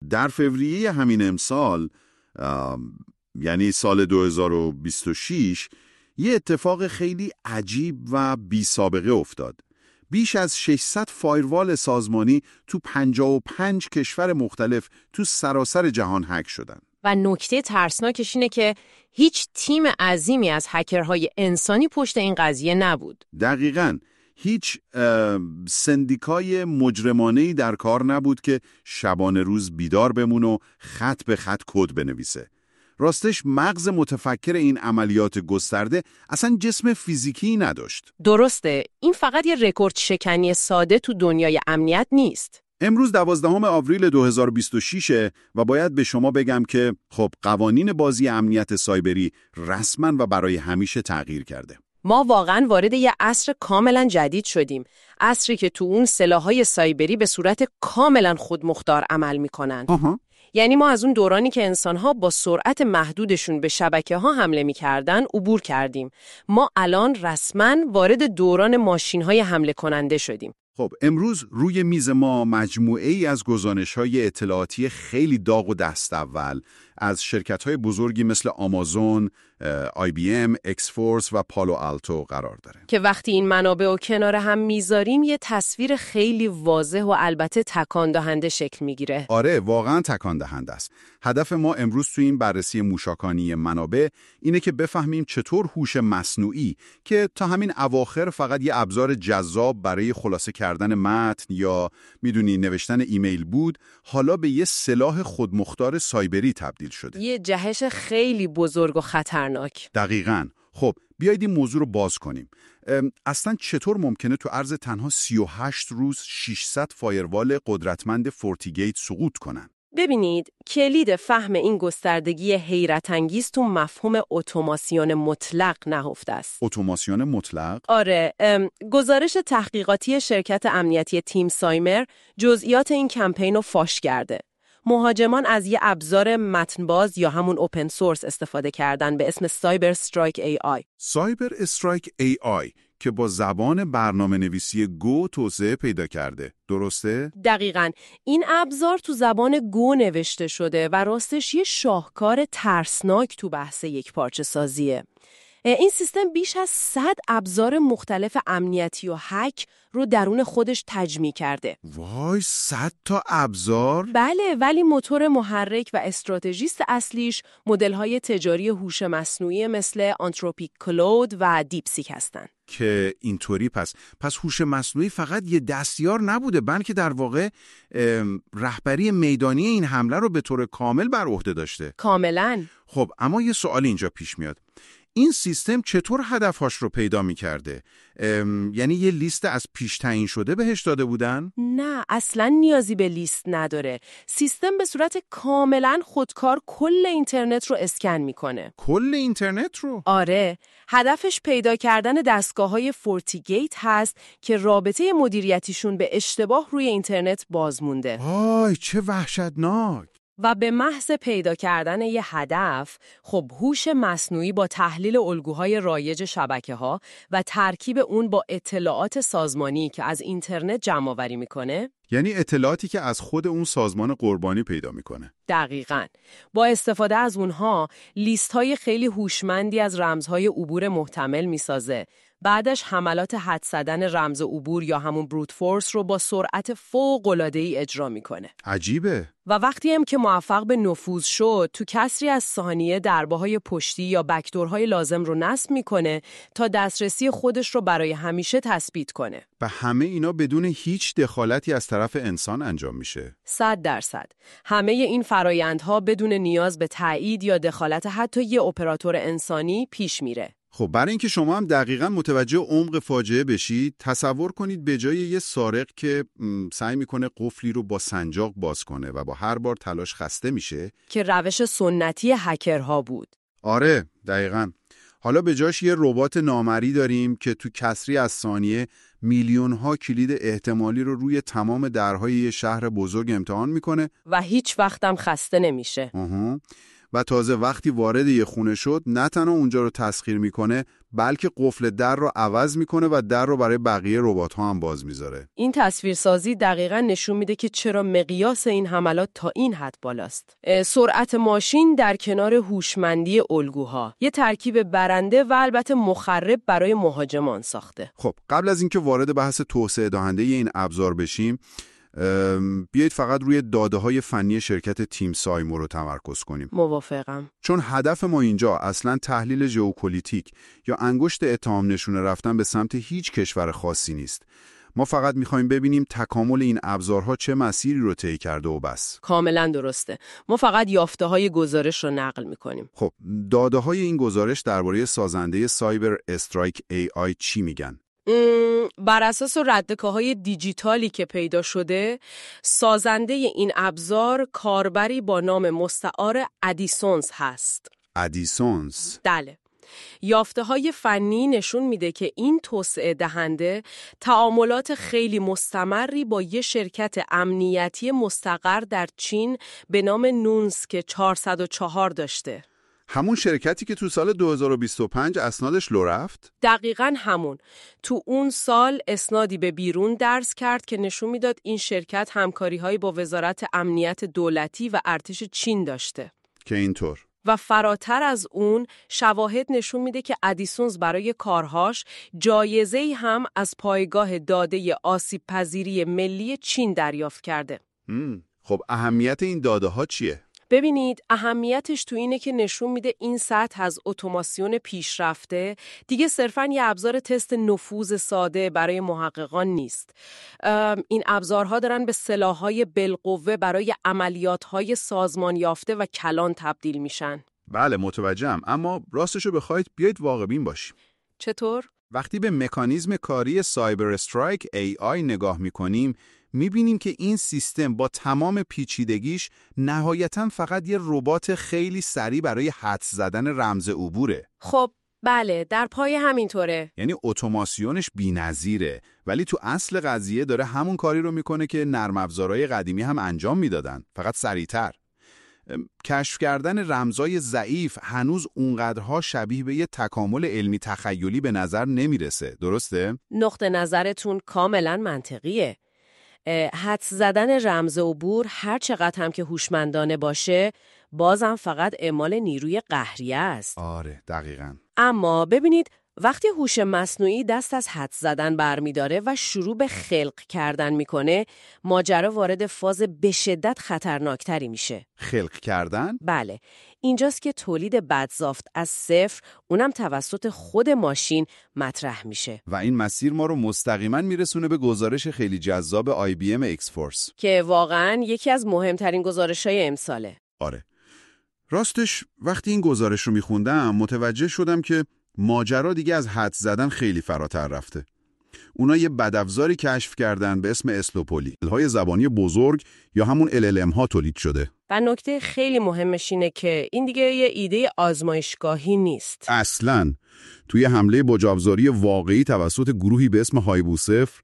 در فوریه همین امسال، یعنی سال 2026، یه اتفاق خیلی عجیب و بی سابقه افتاد. بیش از 600 فایروال سازمانی تو 55 کشور مختلف تو سراسر جهان هک شدن. و نکته ترسناکش اینه که هیچ تیم عظیمی از هکرهای انسانی پشت این قضیه نبود. دقیقاً. هیچ سندیکای مجرمانه‌ای در کار نبود که شبانه روز بیدار بمونه و خط به خط کد بنویسه. راستش مغز متفکر این عملیات گسترده اصلا جسم فیزیکی نداشت. درسته، این فقط یه رکورد شکنی ساده تو دنیای امنیت نیست. امروز 12 آوریل 2026 و باید به شما بگم که خب قوانین بازی امنیت سایبری رسما و برای همیشه تغییر کرده. ما واقعاً وارد یه عصر کاملاً جدید شدیم. عصری که تو اون سلاح‌های سایبری به صورت کاملاً خودمختار عمل می‌کنن. یعنی ما از اون دورانی که انسان‌ها با سرعت محدودشون به شبکه‌ها حمله می‌کردن عبور کردیم. ما الان رسماً وارد دوران ماشین‌های حمله کننده شدیم. خب امروز روی میز ما مجموعه‌ای از گزارش‌های اطلاعاتی خیلی داغ و دست اول از شرکت‌های بزرگی مثل آمازون، IBM، اکسفورس و پالو آلتو قرار داره. که وقتی این منابع رو کنار هم میذاریم یه تصویر خیلی واضح و البته تکان دهنده شکل میگیره. آره، واقعاً تکان دهنده است. هدف ما امروز تو این بررسی موشکانی منابع اینه که بفهمیم چطور هوش مصنوعی که تا همین اواخر فقط یه ابزار جذاب برای خلاصه کردن متن یا میدونی نوشتن ایمیل بود، حالا به یه سلاح خودمختار سایبری تبدیل شده. یه جهش خیلی بزرگ و خطرناک. دقیقاً. خب بیایید این موضوع رو باز کنیم. اصلاً چطور ممکنه تو عرض تنها 38 روز 600 فایروال قدرتمند فورتیگیت سقوط کنن؟ ببینید، کلید فهم این گستردگی حیرت انگیز تو مفهوم اتوماسیون مطلق نهفته است. اتوماسیون مطلق؟ آره، گزارش تحقیقاتی شرکت امنیتی تیم سایمر جزئیات این کمپین رو فاش کرده. مهاجمان از یه ابزار متنباز یا همون اوپن سورس استفاده کردن به اسم سایبر استرایک AI. سایبر استرایک AI که با زبان برنامه نویسی گو توسعه پیدا کرده، درسته؟ دقیقاً. این ابزار تو زبان گو نوشته شده و راستش یه شاهکار ترسناک تو بحث یک پارچه سازیه. این سیستم بیش از 100 ابزار مختلف امنیتی و هک رو درون خودش تجمیع کرده. وای، 100 تا ابزار؟ بله، ولی موتور محرک و استراتژیست اصلیش مدل‌های تجاری هوش مصنوعی مثل آنتروپیک کلود و دیپسیک هستن. که اینطوری پس هوش مصنوعی فقط یه دستیار نبوده، بلکه در واقع رهبری میدانی این حمله رو به طور کامل بر عهده داشته. کاملاً. خب اما یه سوال اینجا پیش میاد. این سیستم چطور هدفهاش رو پیدا می‌کرده؟ یعنی یه لیست از پیش تعیین شده بهش داده بودن؟ نه، اصلاً نیازی به لیست نداره. سیستم به صورت کاملاً خودکار کل اینترنت رو اسکن میکنه. کل اینترنت رو؟ آره، هدفش پیدا کردن دستگاه‌های فورتیگیت هست که رابطه مدیریتیشون به اشتباه روی اینترنت باز مونده. آی چه وحشتناک. و به محض پیدا کردن یه هدف، خب هوش مصنوعی با تحلیل الگوهای رایج شبکه‌ها و ترکیب اون با اطلاعات سازمانی که از اینترنت جمع‌آوری میکنه، یعنی اطلاعاتی که از خود اون سازمان قربانی پیدا میکنه. دقیقاً. با استفاده از اونها لیست‌های خیلی هوشمندی از رمزهای عبور محتمل میسازه. بعدش حملات حدس زدن رمز عبور یا همون بروت فورس رو با سرعت فوق‌العاده‌ای اجرا میکنه. عجیبه. و وقتی هم که موفق به نفوذ شد، تو کسری از ثانیه ضربه‌های پشتی یا بک‌دورهای لازم رو نصب میکنه تا دسترسی خودش رو برای همیشه تثبیت کنه. و همه اینا بدون هیچ دخالتی از طرف انسان انجام میشه. 100%. همه این فرایندها بدون نیاز به تایید یا دخالت حتی یه اپراتور انسانی پیش میره. خب برای اینکه شما هم دقیقاً متوجه عمق فاجعه بشید، تصور کنید به جای یه سارق که سعی میکنه قفلی رو با سنجاق باز کنه و با هر بار تلاش خسته میشه، که روش سنتی هکرها بود. آره، دقیقاً. حالا به جاش یه ربات نامری داریم که تو کسری از ثانیه میلیون‌ها کلید احتمالی رو روی تمام درهای یه شهر بزرگ امتحان میکنه و هیچ وقتم خسته نمیشه. و تازه وقتی وارد یه خونه شد نه تنها اونجا رو تسخیر میکنه بلکه قفل در رو عوض میکنه و در رو برای بقیه ربات‌ها هم باز میذاره. این تصویرسازی دقیقاً نشون میده که چرا مقیاس این حملات تا این حد بالاست. سرعت ماشین در کنار هوشمندی الگوها، یه ترکیب برنده و البته مخرب برای مهاجمان ساخته. خب قبل از اینکه وارد بحث توسعه دهنده این ابزار بشیم، بیایید فقط روی داده‌های فنی شرکت تیم سایمو رو تمرکز کنیم. موافقم. چون هدف ما اینجا اصلاً تحلیل ژئوپلیتیک یا انگشت اتهام نشونه رفتن به سمت هیچ کشور خاصی نیست. ما فقط می‌خوایم ببینیم تکامل این ابزارها چه مسیری رو طی کرده و بس. کاملاً درسته. ما فقط یافته‌های گزارش رو نقل می‌کنیم. خب داده‌های این گزارش درباره سازنده سایبر استرایک AI چی میگن؟ بر اساس ردکه‌های دیجیتالی که پیدا شده، سازنده این ابزار کاربری با نام مستعار ادیسونز هست. ادیسونز؟ بله. یافته‌های فنی نشون میده که این توسعه دهنده تعاملات خیلی مستمری با یه شرکت امنیتی مستقر در چین به نام نونسک 404 داشته. همون شرکتی که تو سال 2025 اسنادش لو رفت؟ دقیقاً همون. تو اون سال اسنادی به بیرون درز کرد که نشون میداد این شرکت همکاری‌هایی با وزارت امنیت دولتی و ارتش چین داشته. که اینطور. و فراتر از اون شواهد نشون میده که ادیسونز برای کارهاش جایزه‌ای هم از پایگاه داده آسیب پذیری ملی چین دریافت کرده. خب اهمیت این داده ها چیه؟ ببینید اهمیتش تو اینه که نشون میده این سطح از اتوماسیون پیشرفته دیگه صرفاً یه ابزار تست نفوذ ساده برای محققان نیست. این ابزارها دارن به سلاح‌های بالقوه برای عملیات‌های سازمان یافته و کلان تبدیل میشن. بله متوجهم، اما راستشو بخواید بیایید واقع‌بین باشیم. چطور؟ وقتی به مکانیزم کاری سایبر استرایک AI نگاه می‌کنیم می‌بینیم که این سیستم با تمام پیچیدگیش نهایتاً فقط یه ربات خیلی سریع برای حدس زدن رمز عبوره. خب بله، در پای همینطوره. یعنی اتوماسیونش بی‌نظیره، ولی تو اصل قضیه داره همون کاری رو میکنه که نرم افزارهای قدیمی هم انجام میدادن، فقط سریع‌تر. کشف کردن رمزای ضعیف هنوز اونقدرها شبیه به یه تکامل علمی تخیلی به نظر نمیرسه، درسته؟ نقطه نظرتون کاملا منطقیه. حدس زدن رمز عبور هر چقدر هم که هوشمندانه باشه بازم فقط اعمال نیروی قهریه است. آره دقیقاً. اما ببینید وقتی هوش مصنوعی دست از حدس زدن برمی‌داره و شروع به خلق کردن میکنه، ماجرا وارد فاز به شدت خطرناکتری میشه. خلق کردن؟ بله. اینجاست که تولید بادزافت از صفر، اونم توسط خود ماشین مطرح میشه. و این مسیر ما رو مستقیما میرسونه به گزارش خیلی جذاب IBM X-Force که واقعاً یکی از مهمترین گزارش‌های امساله. آره. راستش وقتی این گزارش رو میخوندم متوجه شدم که ماجرا دیگه از حدس زدن خیلی فراتر رفته. اونا یه بدافزاری کشف کردن به اسم اسلوپولی. های زبانی بزرگ یا همون LLM ها تولید شده. و نکته خیلی مهمش اینه که این دیگه یه ایده آزمایشگاهی نیست. اصلاً توی حمله بجاوزاری واقعی توسط گروهی به اسم هایبوسفر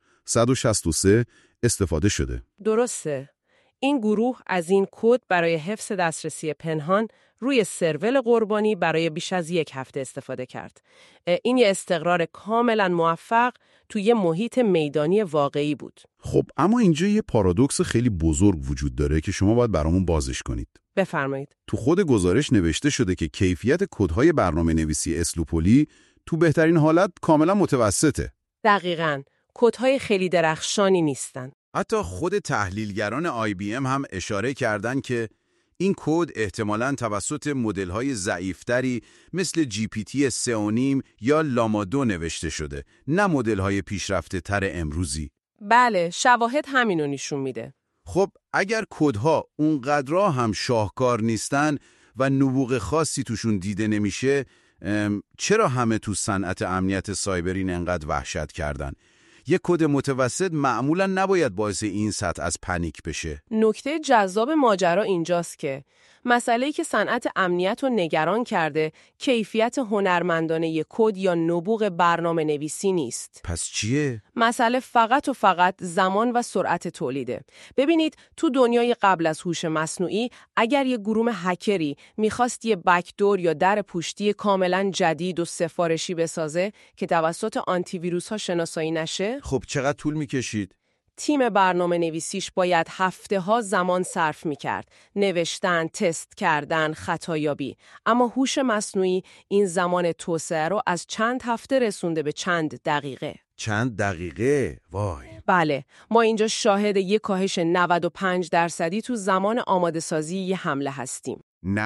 163 استفاده شده. درسته. این گروه از این کد برای حفظ دسترسی پنهان روی سرور قربانی برای بیش از 1 هفته استفاده کرد. این یه استقرار کاملا موفق توی یه محیط میدانی واقعی بود. خب اما اینجا یه پارادوکس خیلی بزرگ وجود داره که شما باید برامون بازش کنید. بفرمایید. تو خود گزارش نوشته شده که کیفیت کدهای برنامه‌نویسی اسلوپولی تو بهترین حالت کاملا متوسطه. دقیقاً. کدهای خیلی درخشانی نیستن. حتی خود تحلیلگران IBM هم اشاره کردن که این کد احتمالاً توسط مدل‌های ضعیف‌تری مثل GPT 3.5 یا لاما 2 نوشته شده، نه مدل‌های پیشرفته‌تر امروزی. بله، شواهد همینو نشون میده. خب اگر کدها اونقدرها هم شاهکار نیستن و نبوغ خاصی توشون دیده نمیشه، چرا همه تو صنعت امنیت سایبری انقدر وحشت کردن؟ یک کد متوسط معمولاً نباید باعث این سطح از پنیک بشه. نکته جذاب ماجرا اینجاست که مسئله‌ای که صنعت امنیت رو نگران کرده کیفیت هنرمندانه کد یا نبوغ برنامه نویسی نیست. پس چیه؟ مسئله فقط و فقط زمان و سرعت تولیده. ببینید تو دنیای قبل از هوش مصنوعی اگر یه گروه هکری میخواست یه بکدور یا در پوشتی کاملا جدید و سفارشی بسازه که توسط آنتی ویروس ها شناسایی نشه، خب چقدر طول میکشید؟ تیم برنامه نویسیش باید هفته‌ها زمان صرف می‌کرد. نوشتن، تست کردن، خطایابی. اما هوش مصنوعی این زمان توسعه رو از چند هفته رسونده به چند دقیقه. چند دقیقه؟ وای. بله، ما اینجا شاهد یک کاهش 95% تو زمان آماده سازی یه حمله هستیم.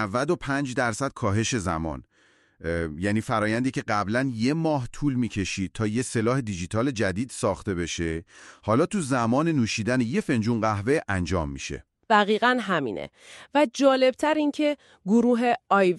95% کاهش زمان. یعنی فرایندی که قبلا 1 ماه طول میکشید تا یه سلاح دیجیتال جدید ساخته بشه، حالا تو زمان نوشیدن 1 فنجون قهوه انجام میشه. دقیقاً همینه. و جالبتر این که گروه آیو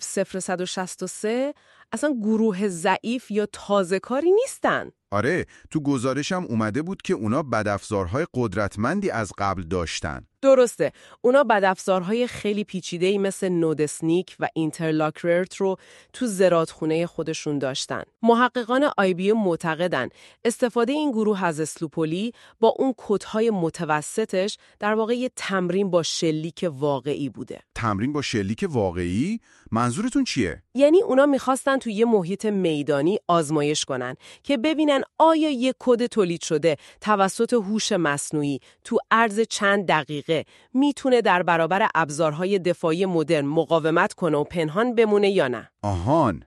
0163 اصلا گروه ضعیف یا تازه کاری نیستن. آره، تو گزارشم اومده بود که اونا بدافزارهای قدرتمندی از قبل داشتن. درسته، اونا بدافزارهای خیلی پیچیده‌ای مثل نودسنیک و اینترلاکرت رو تو زرادخونه خودشون داشتن. محققان IBM معتقدن استفاده این گروه از اسلوپولی با اون کدهای متوسطش در واقع یه تمرین با شلیک واقعی بوده. تمرین با شلیک واقعی؟ منظورتون چیه؟ یعنی اونا میخواستن تو یه محیط میدانی آزمایش کنن که ببینن آیا یه کد تولید شده توسط هوش مصنوعی تو عرض چند دقیقه میتونه در برابر ابزارهای دفاعی مدرن مقاومت کنه و پنهان بمونه یا نه. آهان،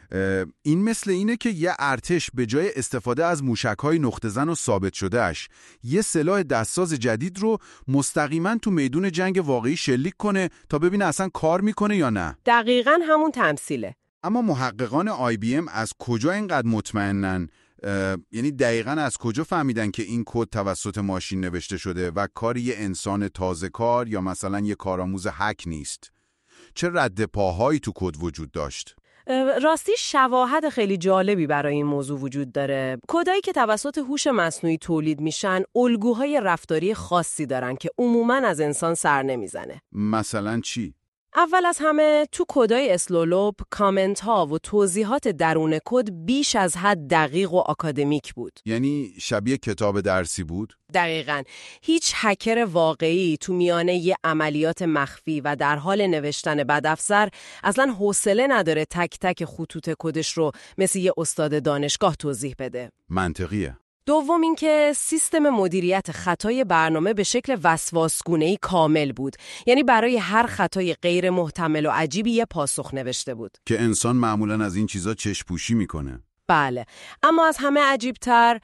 این مثل اینه که یه ارتش به جای استفاده از موشک‌های نقطه زن و ثابت شدهش یه سلاح دستساز جدید رو مستقیما تو میدون جنگ واقعی شلیک کنه تا ببینه اصلا کار میکنه یا نه. دقیقاً همون تمثیله. اما محققان IBM از کجا اینقدر مطمئنن؟ یعنی دقیقاً از کجا فهمیدن که این کد توسط ماشین نوشته شده و کار یه انسان تازه کار یا مثلا یه کارآموز هک نیست؟ چه رد پاهایی تو کد وجود داشت؟ راستی شواهد خیلی جالبی برای این موضوع وجود داره. کدایی که توسط هوش مصنوعی تولید میشن الگوهای رفتاری خاصی دارن که عموماً از انسان سر نمیزنه. مثلا چی؟ اول از همه تو کدای اسلولوب کامنت ها و توضیحات درون کد بیش از حد دقیق و آکادمیک بود. یعنی شبیه کتاب درسی بود؟ دقیقاً. هیچ هکر واقعی تو میانه یه عملیات مخفی و در حال نوشتن بدافزار اصلاً حوصله نداره تک تک خطوط کدش رو مثل یه استاد دانشگاه توضیح بده. منطقیه. دوم اینکه سیستم مدیریت خطای برنامه به شکل وسواسگونه‌ای کامل بود. یعنی برای هر خطای غیر محتمل و عجیبی یه پاسخ نوشته بود. که انسان معمولاً از این چیزا چشم‌پوشی میکنه. بله، اما از همه عجیبتر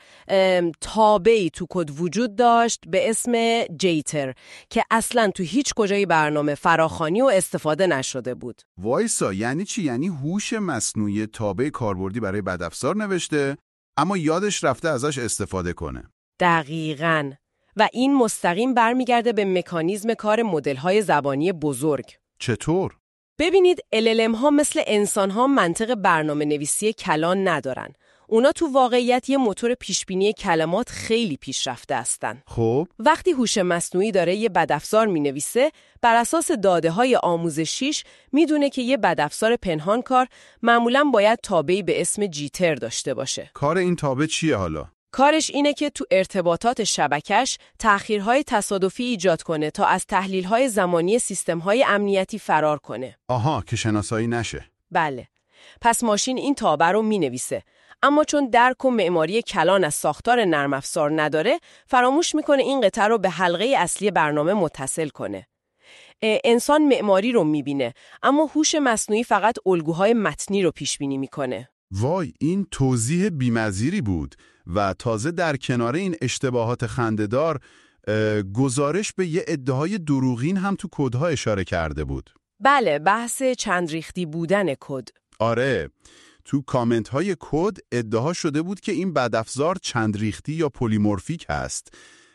تابعی تو کد وجود داشت به اسم جیتر که اصلاً تو هیچ کجای برنامه فراخوانی و استفاده نشده بود. وایسا، یعنی چی؟ یعنی هوش مصنوعی تابع کاربردی برای بدافزار نوشته اما یادش رفته ازش استفاده کنه. دقیقاً. و این مستقیم برمیگرده به مکانیزم کار مدل‌های زبانی بزرگ. چطور؟ ببینید LLM ها مثل انسان ها منطق برنامه نویسی کلان ندارن. اونا تو واقعیت یه موتور پیشبینی کلمات خیلی پیشرفته هستن. خب وقتی هوش مصنوعی داره یه بدافزار مینویسه، بر اساس داده های آموزشیش میدونه که یه بدافزار پنهانکار معمولاً باید تابعی به اسم جیتر داشته باشه. کار این تابع چیه حالا؟ کارش اینه که تو ارتباطات شبکش تأخیرهای تصادفی ایجاد کنه تا از تحلیل‌های زمانی سیستم‌های امنیتی فرار کنه. آها، که شناسایی نشه. بله. پس ماشین این تابع رو می‌نویسه. اما چون درک و معماری کلان از ساختار نرم افزار نداره، فراموش میکنه این قطعه رو به حلقه اصلی برنامه متصل کنه. انسان معماری رو میبینه، اما هوش مصنوعی فقط الگوهای متنی رو پیش بینی میکنه. وای، این توضیح بی‌نظیری بود و تازه در کنار این اشتباهات خنده‌دار گزارش به یه ادعای دروغین هم تو کدها اشاره کرده بود. بله، بحث چند ریختی بودن کد. آره، تو کامنت های کد ادعا شده بود که این بدافزار چند ریختی یا پلیمورفیک هست.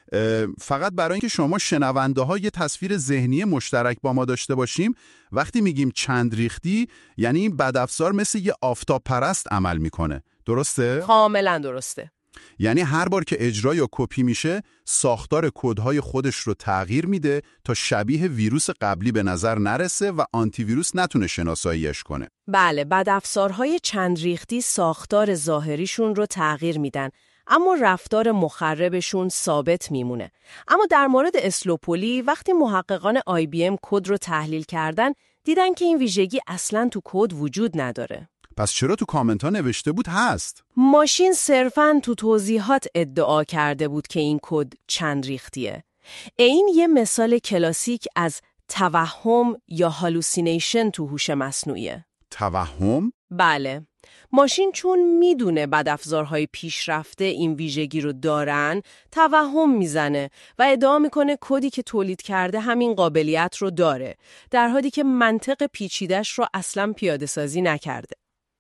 فقط برای اینکه شما شنونده ها یه تصویر ذهنی مشترک با ما داشته باشیم، وقتی میگیم چند ریختی یعنی این بدافزار مثل یه آفتاب پرست عمل میکنه. درسته؟ کاملا درسته. یعنی هر بار که اجرا یا کپی میشه، ساختار کدهای خودش رو تغییر میده تا شبیه ویروس قبلی به نظر نرسه و آنتی ویروس نتونه شناساییش کنه. بله، بدافزارهای چند ریختی ساختار ظاهریشون رو تغییر میدن، اما رفتار مخربشون ثابت میمونه. اما در مورد اسلوپولی، وقتی محققان IBM کد رو تحلیل کردن، دیدن که این ویژگی اصلاً تو کد وجود نداره. پس چرا تو کامنت ها نوشته بود هست؟ ماشین صرفاً تو توضیحات ادعا کرده بود که این کد چند ریختیه. این یه مثال کلاسیک از توهم یا هالوسینیشن تو هوش مصنوعیه. توهم؟ بله. ماشین چون میدونه بدافزارهای پیشرفته این ویژگی رو دارن، توهم میزنه و ادعا میکنه کدی که تولید کرده همین قابلیت رو داره، در حالی که منطق پیچیدش رو اصلاً پیاده سازی نکرده.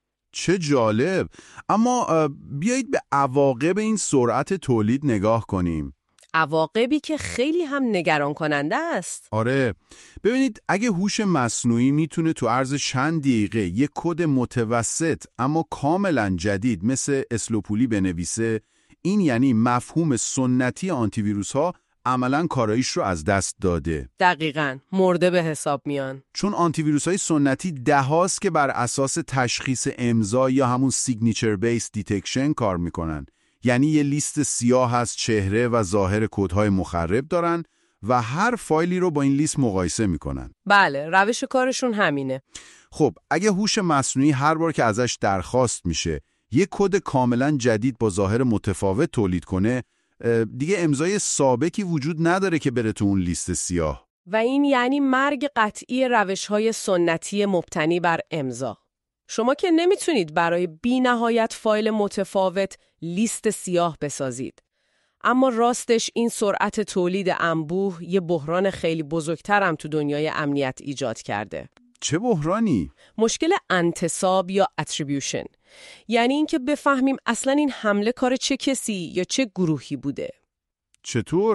چه جالب. اما بیایید به عواقب این سرعت تولید نگاه کنیم. عواقبی که خیلی هم نگران کننده است. آره، ببینید اگه هوش مصنوعی میتونه تو عرض چند دقیقه یک کد متوسط اما کاملا جدید مثل اسلوپولی بنویسه، این یعنی مفهوم سنتی آنتی ویروس ها عملاً کاراییش رو از دست داده. دقیقاً، مرده به حساب میان. چون آنتی ویروس های سنتی دهاست که بر اساس تشخیص امضا یا همون سیگنیچر بیس دیتکشن کار میکنن. یعنی یه لیست سیاه از چهره و ظاهر کدهای مخرب دارن و هر فایلی رو با این لیست مقایسه میکنن. بله، روش کارشون همینه. خب اگه هوش مصنوعی هر بار که ازش درخواست میشه یه کد کاملا جدید با ظاهر متفاوت تولید کنه، دیگه امضای سابقی وجود نداره که بره تو اون لیست سیاه. و این یعنی مرگ قطعی روش‌های سنتی مبتنی بر امضا. شما که نمیتونید برای بی نهایت فایل متفاوت لیست سیاه بسازید. اما راستش این سرعت تولید انبوه یه بحران خیلی بزرگترم تو دنیای امنیت ایجاد کرده. چه بحرانی؟ مشکل انتساب یا اتریبیوشن. یعنی اینکه بفهمیم اصلا این حمله کار چه کسی یا چه گروهی بوده. چطور؟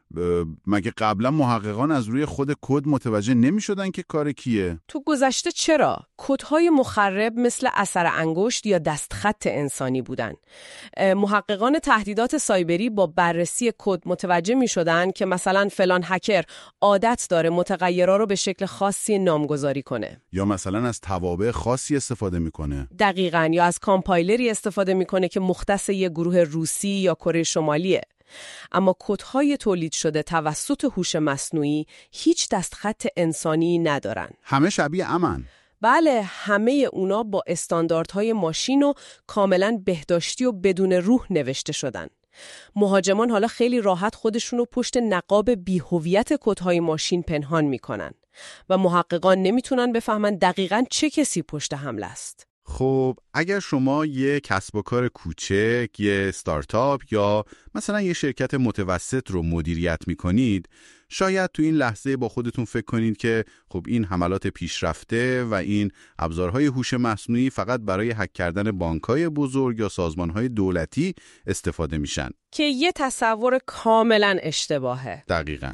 مگه قبلا محققان از روی خود کد متوجه نمی شدن که کار کیه؟ تو گذشته چرا؟ کدهای مخرب مثل اثر انگشت یا دستخط انسانی بودن. محققان تهدیدات سایبری با بررسی کد متوجه می شدن که مثلا فلان هکر عادت داره متغیرها رو به شکل خاصی نامگذاری کنه. یا مثلا از توابع خاصی استفاده میکنه. دقیقاً، یا از کامپایلری استفاده میکنه که مختص یه گروه روسی یا کره شمالیه. اما کدهای تولید شده توسط هوش مصنوعی هیچ دستخط انسانی ندارن. همه شبیه امن. بله، همه اونا با استانداردهای ماشین و کاملا بهداشتی و بدون روح نوشته شدن. مهاجمان حالا خیلی راحت خودشونو پشت نقاب بی‌هویت کدهای ماشین پنهان میکنن و محققان نمیتونن بفهمن دقیقاً چه کسی پشت حمله است. خب اگر شما یه کسب و کار کوچک، یه استارتاپ یا مثلا یه شرکت متوسط رو مدیریت میکنید، شاید تو این لحظه با خودتون فکر کنید که خب این حملات پیشرفته و این ابزارهای هوش مصنوعی فقط برای هک کردن بانک‌های بزرگ یا سازمان‌های دولتی استفاده میشن. که یه تصور کاملا اشتباهه. دقیقاً.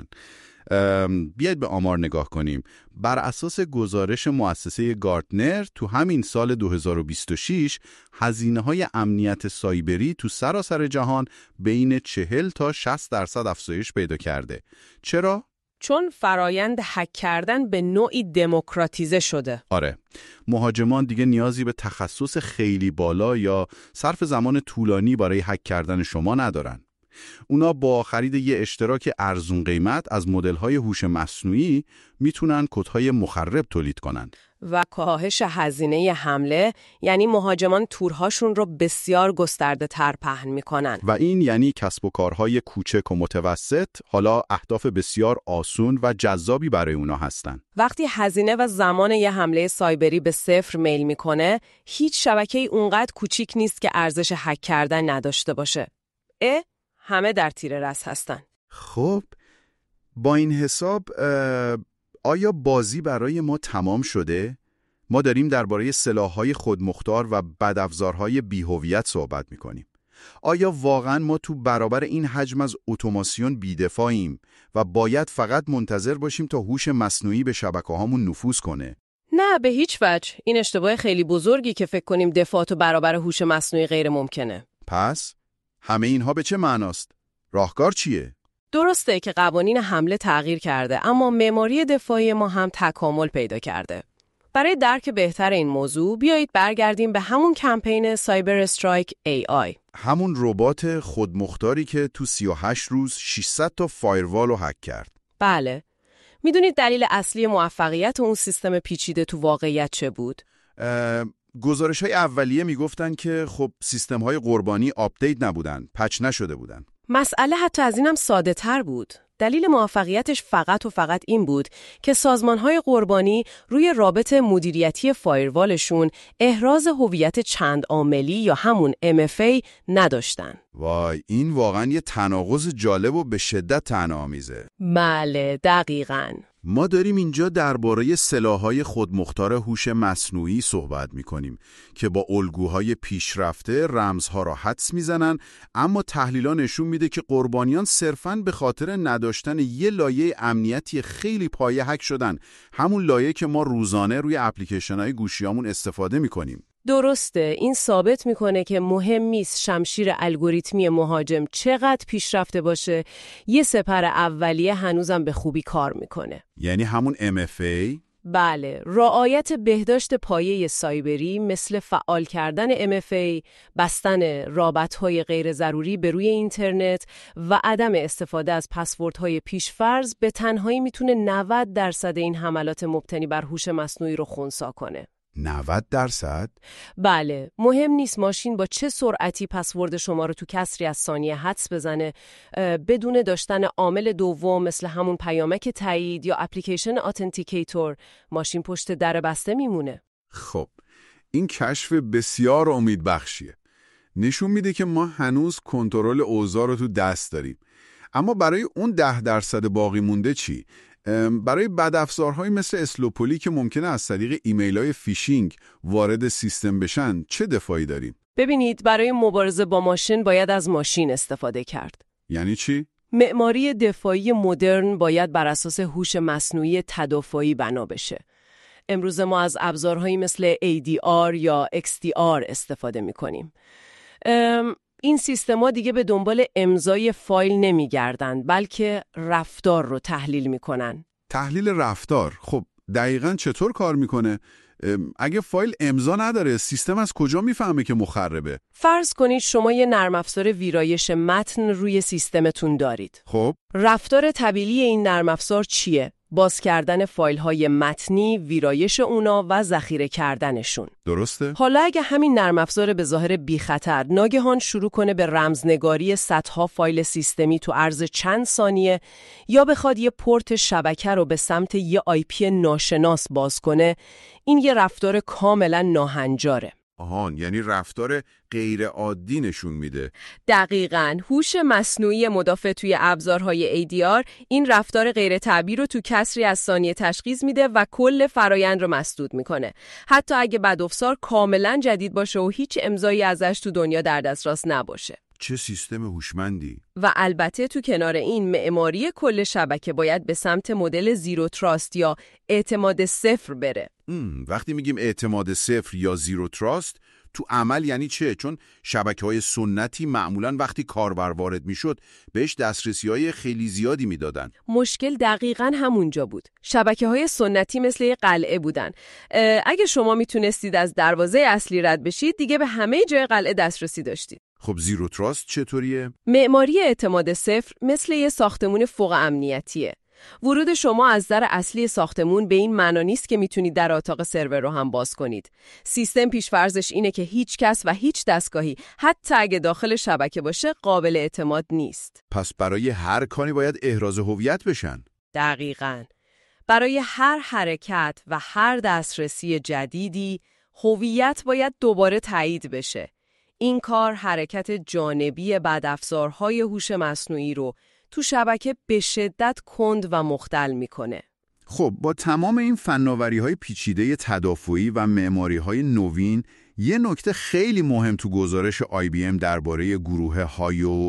بیاید به آمار نگاه کنیم. بر اساس گزارش مؤسسه گارتنر تو همین سال 2026 هزینه‌های امنیت سایبری تو سراسر جهان بین 40 تا 60% افزایش پیدا کرده. چرا؟ چون فرایند هک کردن به نوعی دموکراتیزه شده. آره. مهاجمان دیگه نیازی به تخصص خیلی بالا یا صرف زمان طولانی برای هک کردن شما ندارن. اونا با خرید یه اشتراک ارزون قیمت از مدل‌های هوش مصنوعی میتونن کدهای مخرب تولید کنن. و کاهش هزینه حمله یعنی مهاجمان تورهاشون رو بسیار گسترده تر پهن میکنن. و این یعنی کسب و کارهای کوچک و متوسط حالا اهداف بسیار آسون و جذابی برای اونا هستن. وقتی هزینه و زمان یه حمله سایبری به صفر میل میکنه، هیچ شبکه‌ای اونقدر کوچیک نیست که ارزش هک کردن نداشته باشه. همه در تیر رس هستن. خب با این حساب آیا بازی برای ما تمام شده؟ ما داریم درباره سلاح‌های خودمختار و بدافزارهای بی‌هویت صحبت می‌کنیم. آیا واقعاً ما تو برابر این حجم از اتوماسیون بی‌دفاعیم و باید فقط منتظر باشیم تا هوش مصنوعی به شبکه‌هامون نفوذ کنه؟ نه، به هیچ وجه. این اشتباه خیلی بزرگی که فکر کنیم دفاع تو برابر هوش مصنوعی غیر ممکنه. پس همه اینها به چه معناست؟ راهکار چیه؟ درسته که قوانین حمله تغییر کرده، اما معماری دفاعی ما هم تکامل پیدا کرده. برای درک بهتر این موضوع بیایید برگردیم به همون کمپین سایبر استرایک AI. همون ربات خودمختاری که تو 38 روز 600 تا فایروال رو هک کرد. بله. میدونید دلیل اصلی موفقیت اون سیستم پیچیده تو واقعیت چه بود؟ گزارش‌های اولیه میگفتن که خب سیستم‌های قربانی آپدیت نبودن، پچ نشده بودن. مسئله حتی از اینم ساده تر بود. دلیل موفقیتش فقط و فقط این بود که سازمان‌های قربانی روی رابط مدیریتی فایروالشون احراز هویت چند عاملی یا همون MFA نداشتن. وای، این واقعا یه تناقض جالب و به شدت طعنه‌آمیزه. بله، دقیقاً. ما داریم اینجا درباره سلاح‌های خودمختار هوش مصنوعی صحبت می‌کنیم که با الگوهای پیشرفته رمزها را حدس می‌زنن، اما تحلیل‌ها نشون میده که قربانیان صرفاً به خاطر نداشتن یه لایه امنیتی خیلی پایه هک شدن، همون لایه که ما روزانه روی اپلیکیشن‌های گوشیامون استفاده می‌کنیم. درسته، این ثابت میکنه که مهم نیست شمشیر الگوریتمی مهاجم چقدر پیشرفته باشه، یه سپر اولیه هنوزم به خوبی کار میکنه. یعنی همون MFA؟ بله، رعایت بهداشت پایه سایبری مثل فعال کردن MFA، بستن رابطهای غیر ضروری به روی اینترنت و عدم استفاده از پسوردهای پیشفرض به تنهایی میتونه 90% این حملات مبتنی بر هوش مصنوعی رو خنثی کنه. 90%؟ بله، مهم نیست ماشین با چه سرعتی پسورد شما رو تو کسری از ثانیه حدس بزنه، بدون داشتن عامل دوم مثل همون پیامک تایید یا اپلیکیشن اتنتیکیتور، ماشین پشت در بسته میمونه. خب، این کشف بسیار امیدبخشیه. نشون میده که ما هنوز کنترل اوضاع رو تو دست داریم. اما برای اون 10% باقی مونده چی؟ برای بدافزارهایی مثل اسلوپولی که ممکنه از طریق ایمیل‌های فیشینگ وارد سیستم بشن، چه دفاعی داریم؟ ببینید، برای مبارزه با ماشین باید از ماشین استفاده کرد. یعنی چی؟ معماری دفاعی مدرن باید بر اساس هوش مصنوعی تدافعی بنا بشه. امروز ما از ابزارهایی مثل ADR یا XDR استفاده می‌کنیم. این سیستما دیگه به دنبال امضای فایل نمیگردن، بلکه رفتار رو تحلیل میکنن. تحلیل رفتار؟ خب دقیقاً چطور کار میکنه؟ اگه فایل امضا نداره، سیستم از کجا میفهمه که مخربه؟ فرض کنید شما یه نرم افزار ویرایش متن روی سیستمتون دارید. خب رفتار طبیعی این نرم افزار چیه؟ باز کردن فایل‌های متنی، ویرایش اونا و ذخیره کردنشون. درسته؟ حالا اگه همین نرم افزار به ظاهر بی خطر ناگهان شروع کنه به رمزنگاری صدها فایل سیستمی تو عرض چند ثانیه، یا بخواد یه پورت شبکه رو به سمت یه IP ناشناس باز کنه، این یه رفتار کاملا ناهنجاره. آهان، یعنی رفتار غیر عادی نشون میده. دقیقاً، هوش مصنوعی مدافع توی ابزارهای ADR این رفتار غیر طبیعی رو تو کسری از ثانیه تشخیص میده و کل فرایند رو مسدود میکنه. حتی اگه بدافزار کاملا جدید باشه و هیچ امضایی ازش تو دنیا در دسترس نباشه. چه سیستم هوشمندی! و البته تو کنار این معماری کل شبکه باید به سمت مدل زیرو تراست یا اعتماد صفر بره. وقتی میگیم اعتماد صفر یا زیرو تراست، تو عمل یعنی چه؟ چون شبکه‌های سنتی معمولاً وقتی کاربر وارد میشد بهش دسترسی‌های خیلی زیادی میدادن. مشکل دقیقاً همونجا بود. شبکه‌های سنتی مثل یه قلعه بودن. اگه شما میتونستید از دروازه اصلی رد بشید، دیگه به همه جای قلعه دسترسی داشتید. خب زیرو تراست چطوریه؟ معماری اعتماد صفر مثل یه ساختمون فوق امنیتیه. ورود شما از در اصلی ساختمون به این معنا نیست که میتونید در اتاق سرور رو هم باز کنید. سیستم پیش‌فرضش اینه که هیچ کس و هیچ دستگاهی، حتی اگه داخل شبکه باشه، قابل اعتماد نیست. پس برای هر کاری باید احراز هویت بشن. دقیقاً. برای هر حرکت و هر دسترسی جدیدی، هویت باید دوباره تایید بشه. این کار حرکت جانبی بدافزارهای هوش مصنوعی رو تو شبکه به شدت کند و مختل میکنه. خب با تمام این فناوری‌های پیچیده تدافعی و معماری‌های نوین، یه نکته خیلی مهم تو گزارش IBM درباره گروه هایو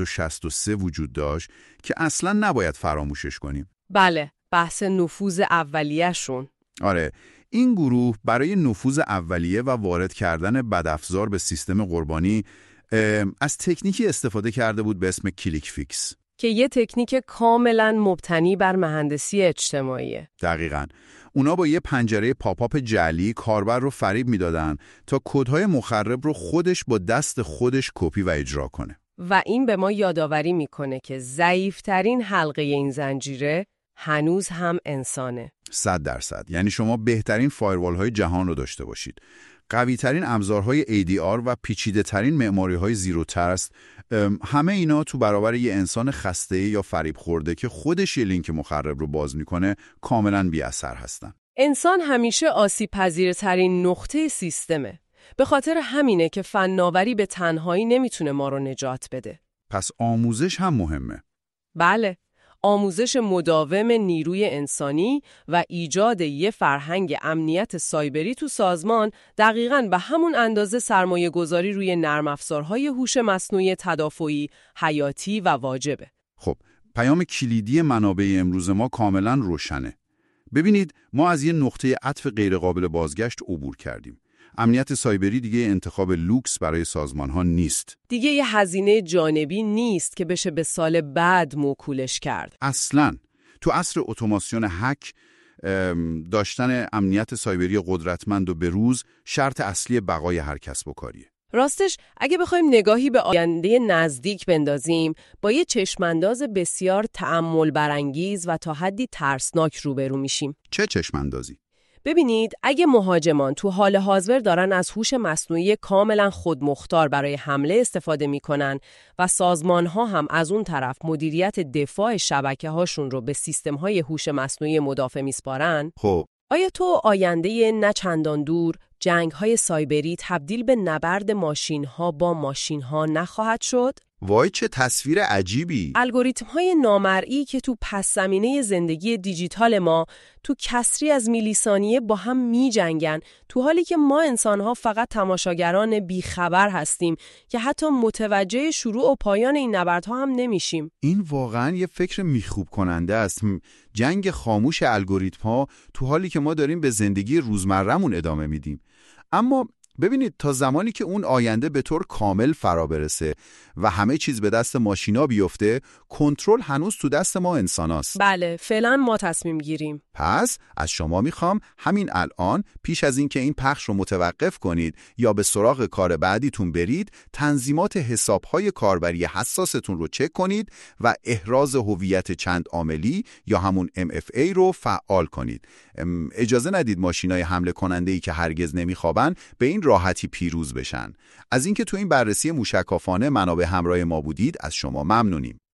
163 وجود داشت که اصلاً نباید فراموشش کنیم. بله، بحث نفوذ اولیه‌شون. آره، این گروه برای نفوذ اولیه و وارد کردن بدافزار به سیستم قربانی از تکنیکی استفاده کرده بود به اسم کلیک فیکس که یه تکنیک کاملا مبتنی بر مهندسی اجتماعیه. دقیقاً. اونا با یه پنجره پاپاپ جعلی کاربر رو فریب میدادن تا کدهای مخرب رو خودش با دست خودش کپی و اجرا کنه. و این به ما یادآوری میکنه که ضعیف‌ترین حلقه این زنجیره هنوز هم انسانه. 100%. یعنی شما بهترین فایروال های جهان رو داشته باشید، قوی ترین ابزارهای ADR و پیچیده ترین معماری های زیرو ترست، همه اینا تو برابر یه انسان خسته یا فریب خورده که خودش یه لینک مخرب رو باز میکنه کاملا بی اثر هستن. انسان همیشه آسیب پذیرترین نقطه سیستمه. به خاطر همینه که فناوری به تنهایی نمیتونه ما رو نجات بده. پس آموزش هم مهمه. بله، آموزش مداوم نیروی انسانی و ایجاد یه فرهنگ امنیت سایبری تو سازمان دقیقاً به همون اندازه سرمایه گذاری روی نرم افزارهای هوش مصنوعی تدافعی حیاتی و واجبه. خب، پیام کلیدی منابع امروز ما کاملاً روشنه. ببینید، ما از یه نقطه عطف غیرقابل بازگشت عبور کردیم. امنیت سایبری دیگه انتخاب لوکس برای سازمان‌ها نیست. دیگه یه هزینه جانبی نیست که بشه به سال بعد موکولش کرد. اصلاً. تو عصر اتوماسیون هک، داشتن امنیت سایبری قدرتمند و بروز شرط اصلی بقای هر کسب و کاریه. راستش اگه بخوایم نگاهی به آینده نزدیک بندازیم، با یه چشمانداز بسیار تأمل برانگیز و تا حدی ترسناک روبرو میشیم. چه چشماندازی؟ ببینید، اگه مهاجمان تو حال حاضر دارن از هوش مصنوعی کاملا خودمختار برای حمله استفاده میکنن و سازمان‌ها هم از اون طرف مدیریت دفاع شبکه‌هاشون رو به سیستم‌های هوش مصنوعی مدافع میسپارن، خب آیا تو آینده نه چندان دور جنگ‌های سایبری تبدیل به نبرد ماشین‌ها با ماشین‌ها نخواهد شد؟ وای چه تصویر عجیبی! الگوریتم‌های نامرئی که تو پس‌زمینه زندگی دیجیتال ما تو کسری از میلی ثانیه با هم می‌جنگن، تو حالی که ما انسان‌ها فقط تماشاگران بیخبر هستیم که حتی متوجه شروع و پایان این نبردها هم نمیشیم. این واقعاً یه فکر میخوب کننده است. جنگ خاموش الگوریتم‌ها تو حالی که ما داریم به زندگی روزمره‌مون ادامه میدیم. اما ببینید، تا زمانی که اون آینده به طور کامل فرا برسه و همه چیز به دست ماشینا بیفته، کنترل هنوز تو دست ما انساناست. بله، فعلا ما تصمیم گیریم. پس از شما میخوام همین الان، پیش از این که این پخش رو متوقف کنید یا به سراغ کار بعدیتون برید، تنظیمات حسابهای کاربری حساستون رو چک کنید و احراز هویت چند عاملی یا همون MFA رو فعال کنید. اجازه ندید ماشینای حمله کننده‌ای که هرگز نمیخوابن به این راحتی پیروز بشن. از اینکه تو این بررسی موشکافانه منابع همراه ما بودید از شما ممنونیم.